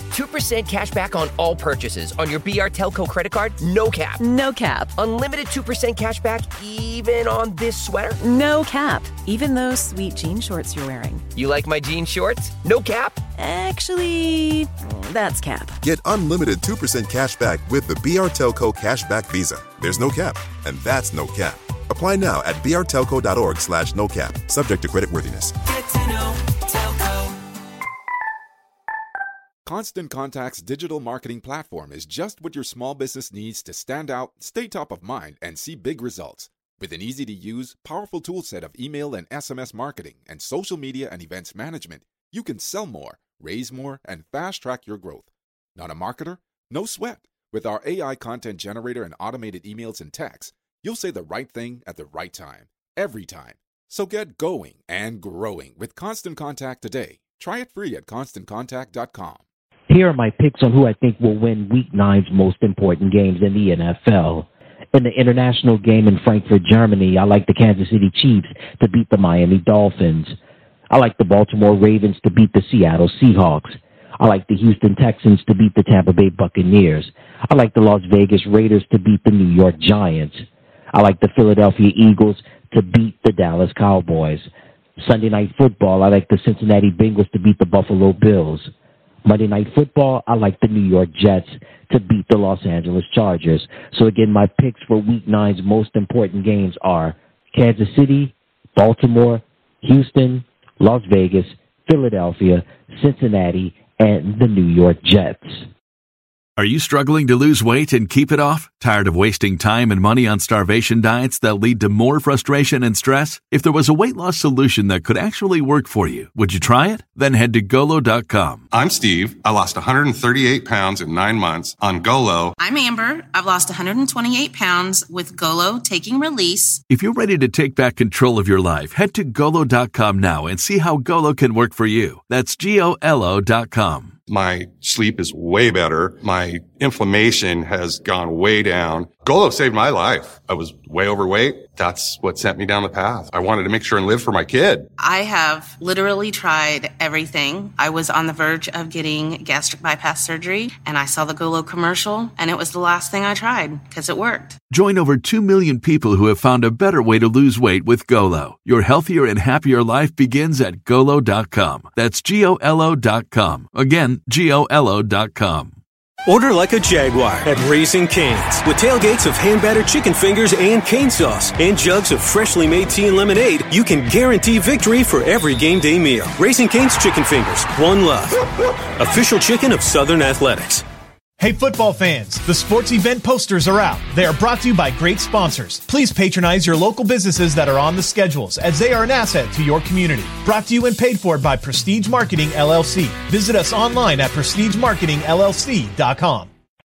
2% cash back on all purchases on your BR Telco credit card, no cap. No cap. Unlimited 2% cash back even on this sweater? No cap. Even those sweet jean shorts you're wearing. You like my jean shorts? No cap? Actually, that's cap. Get unlimited 2% cash back with the BR Telco Cashback Visa. There's no cap, and that's no cap. Apply now at brtelco.org/no-cap. Subject to creditworthiness. Get to know Telco. Constant Contact's digital marketing platform is just what your small business needs to stand out, stay top of mind, and see big results. With an easy-to-use, powerful toolset of email and SMS marketing and social media and events management, you can sell more, raise more, and fast-track your growth. Not a marketer? No sweat. With our AI content generator and automated emails and texts, you'll say the right thing at the right time, every time. So get going and growing with Constant Contact today. Try it free at ConstantContact.com. Here are my picks on who I think will win Week 9's most important games in the NFL. In the international game in Frankfurt, Germany, I like the Kansas City Chiefs to beat the Miami Dolphins. I like the Baltimore Ravens to beat the Seattle Seahawks. I like the Houston Texans to beat the Tampa Bay Buccaneers. I like the Las Vegas Raiders to beat the New York Giants. I like the Philadelphia Eagles to beat the Dallas Cowboys. Sunday Night Football, I like the Cincinnati Bengals to beat the Buffalo Bills. Monday Night Football, I like the New York Jets to beat the Los Angeles Chargers. So again, my picks for Week 9's most important games are Kansas City, Baltimore, Houston, Las Vegas, Philadelphia, Cincinnati, and the New York Jets. Are you struggling to lose weight and keep it off? Tired of wasting time and money on starvation diets that lead to more frustration and stress? If there was a weight loss solution that could actually work for you, would you try it? Then head to Golo.com. I'm Steve. I lost 138 pounds in 9 months on Golo. I'm Amber. I've lost 128 pounds with Golo Taking Release. If you're ready to take back control of your life, head to Golo.com now and see how Golo can work for you. That's GOLO.com. My sleep is way better. My inflammation has gone way down. Golo saved my life. I was way overweight. That's what sent me down the path. I wanted to make sure and live for my kid. I have literally tried everything. I was on the verge of getting gastric bypass surgery, and I saw the Golo commercial, and it was the last thing I tried because it worked. Join over 2 million people who have found a better way to lose weight with Golo. Your healthier and happier life begins at Golo.com. That's GOLO.com. Again, GOLO.com. Order like a Jaguar at Raising Cane's. With tailgates of hand-battered chicken fingers and cane sauce and jugs of freshly made tea and lemonade, you can guarantee victory for every game day meal. Raising Cane's Chicken Fingers. One love. Official chicken of Southern Athletics. Hey football fans, the sports event posters are out. They are brought to you by great sponsors. Please patronize your local businesses that are on the schedules, as they are an asset to your community. Brought to you and paid for by Prestige Marketing LLC. Visit us online at prestigemarketingllc.com.